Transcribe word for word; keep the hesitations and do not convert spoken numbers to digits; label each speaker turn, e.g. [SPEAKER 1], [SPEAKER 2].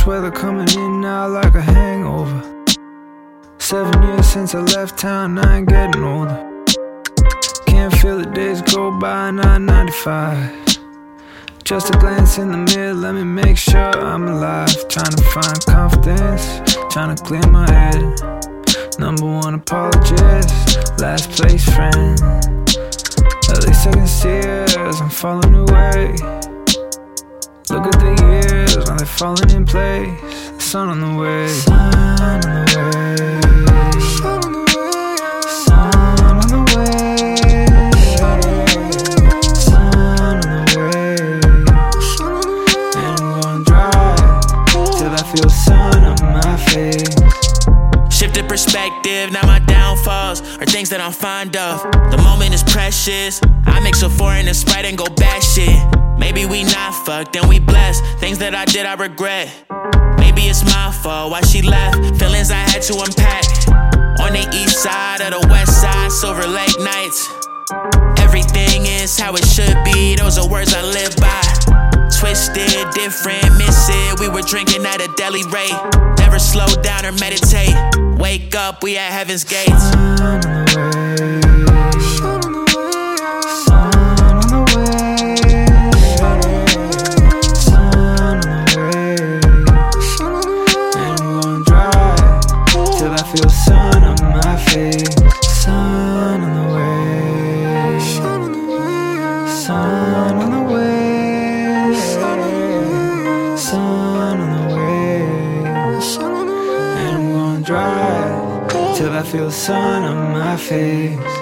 [SPEAKER 1] weather coming in now like a hangover. Seven years since I left town, I ain't getting older. Can't feel the days go by, nine ninety-five. Just a glance in the mirror, let me make sure I'm alive. Trying to find confidence, trying to clear my head. Number one apologist, last place friend. At least I can see it as I'm falling away. Look at the years, now they're falling in place. The sun on the way, sun on the way, sun on the way, sun on the way, sun on the way, and I'm gonna drive till I feel sun on my face.
[SPEAKER 2] Shifted perspective, now my downfalls are things that I'm fond of. The moment is precious, I mix a foreign and Sprite and go bash shit. Maybe we not fucked and we blessed. Things that I did I regret. Maybe it's my fault why she left. Feelings I had to unpack. On the east side of the west side, Silver Lake nights. Everything is how it should be, those are words I live by. Twisted, different, miss it. We were drinking at a deli rate. Never slow down or meditate. Wake up, we at heaven's gates.
[SPEAKER 1] Sun on the way, sun on the way, sun on the way, sun on the way, and I'm gonna drive till I feel sun on my face. Sun on the way, sun on the way, sun on the way, sun on the way, and I'm gonna drive till I feel sun on my face.